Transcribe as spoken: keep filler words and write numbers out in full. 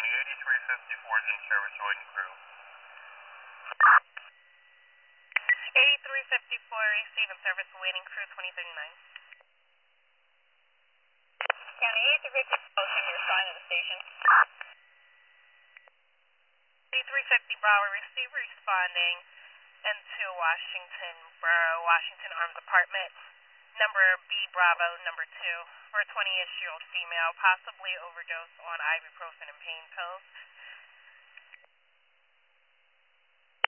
County, eighty-three fifty-four is in service, waiting crew. eighty-three fifty-four, receiving service, waiting crew twenty thirty-nine. County eighty-three fifty-four, can you respond to the station? eighty-three fifty, Bravo, receive responding into Washington Borough, Washington Arms Apartment, number B Bravo, number two, for a twenty-ish-year-old female, possibly overdosed on ibuprofen and pain pills.